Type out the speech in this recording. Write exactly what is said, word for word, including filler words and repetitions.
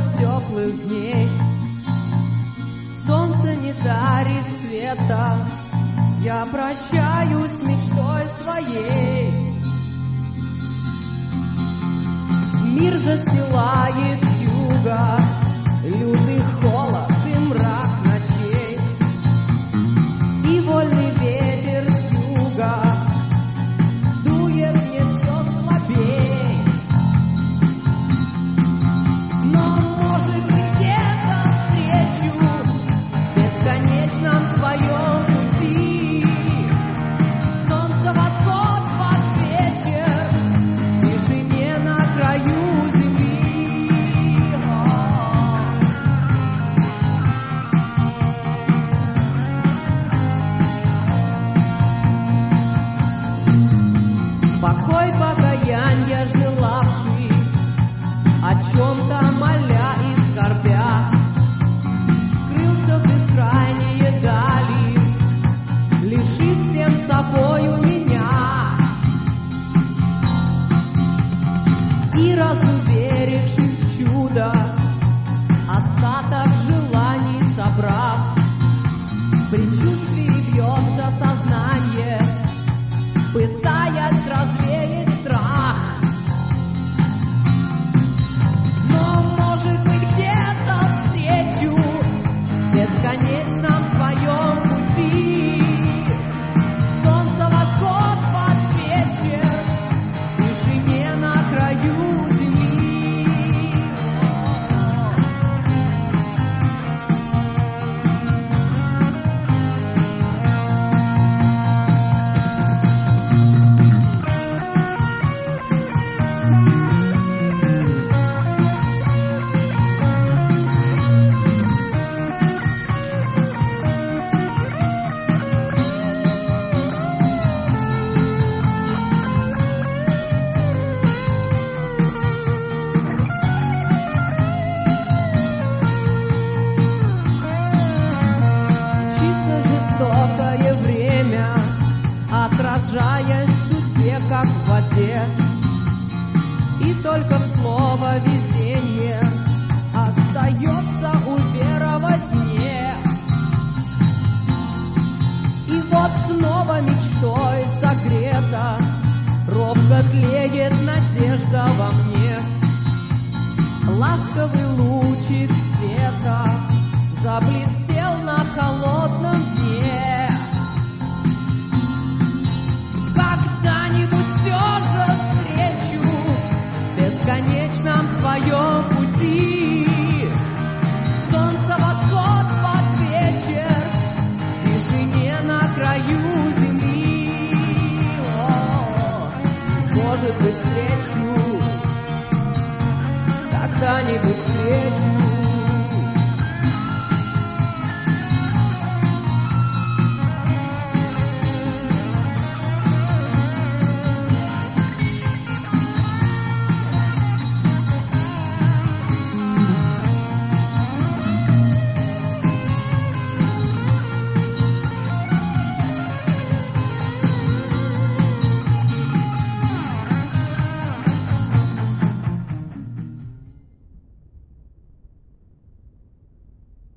теплых дней. Солнце не дарит света, я прощаюсь с мечтой своей. Мир застилает юга, лютый холод и мрак ночей, и вольный ветер с юга дует мне все слабей. Но, может быть, где-то встречу в бесконечном своем пути солнце, восход под вечер в тишине на краю. Покой, покаянья желавший, о чем-то моля и скорбя, скрылся в бескрайние дали, лишив всем собою меня. И разуверившись в чудо, остаток желаний собрав, в предчувствии бьется сознание, пытаясь развеять страх. Но, может быть, где-то встречу в бесконечном своем пути солнце, восход под вечер в тишине на краю земли. Жестокое время, отражаясь в судьбе, как в воде, и только в слово везение остается уверовать мне. И вот снова мечтой согрета, робко тлеет надежда во мне. Ласковый лучик света заблестел на холодном